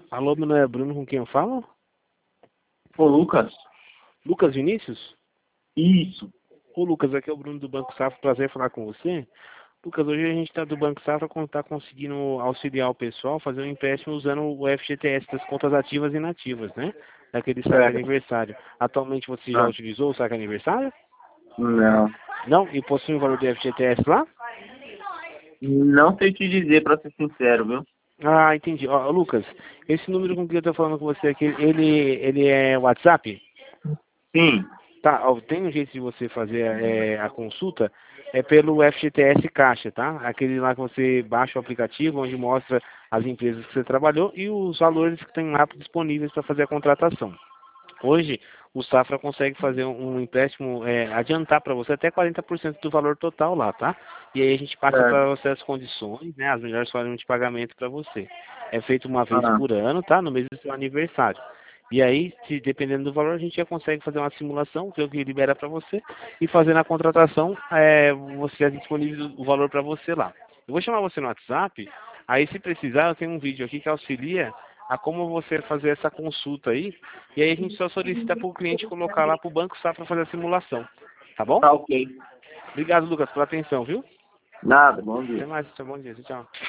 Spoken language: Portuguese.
Alô, meu nome é Bruno, com quem eu falo? Ô, Lucas? Lucas Vinícius? Isso. Ô, Lucas, aqui é o Bruno do Banco Safra, prazer em falar com você. Lucas, hoje a gente está do Banco Safra está conseguindo auxiliar o pessoal, fazer um empréstimo usando o FGTS das contas ativas e inativas, né? Daquele saque Certo. aniversário. Atualmente você já Ah, utilizou o saque aniversário? não. Não? E possui o valor do FGTS lá? Não sei te dizer, pra ser sincero, viu? Ah, entendi. Ó, Lucas, esse número com que eu estou falando com você aqui, ele é WhatsApp? Sim. Tá, ó, tem um jeito de você fazer a consulta, é pelo FGTS Caixa, tá? Aquele lá que você baixa o aplicativo, onde mostra as empresas que você trabalhou e os valores que tem lá disponíveis para fazer a contratação. Hoje, o Safra consegue fazer um empréstimo, adiantar para você até 40% do valor total lá, tá? E aí a gente passa Certo. para você as condições, né? As melhores formas de pagamento para você. É feito uma vez Ah, por ano, tá? No mês do seu aniversário. E aí, se dependendo do valor, a gente já consegue fazer uma simulação, ver o que libera para você, e fazendo a contratação, você já tem disponível o valor para você lá. Eu vou chamar você no WhatsApp, aí se precisar, eu tenho um vídeo aqui que auxilia a como você fazer essa consulta aí, e aí a gente só solicita para o cliente colocar lá para o Banco Safra fazer a simulação. Tá bom? tá ok. Obrigado, Lucas, pela atenção, viu? Nada, bom Até dia. mais, bom dia, tchau.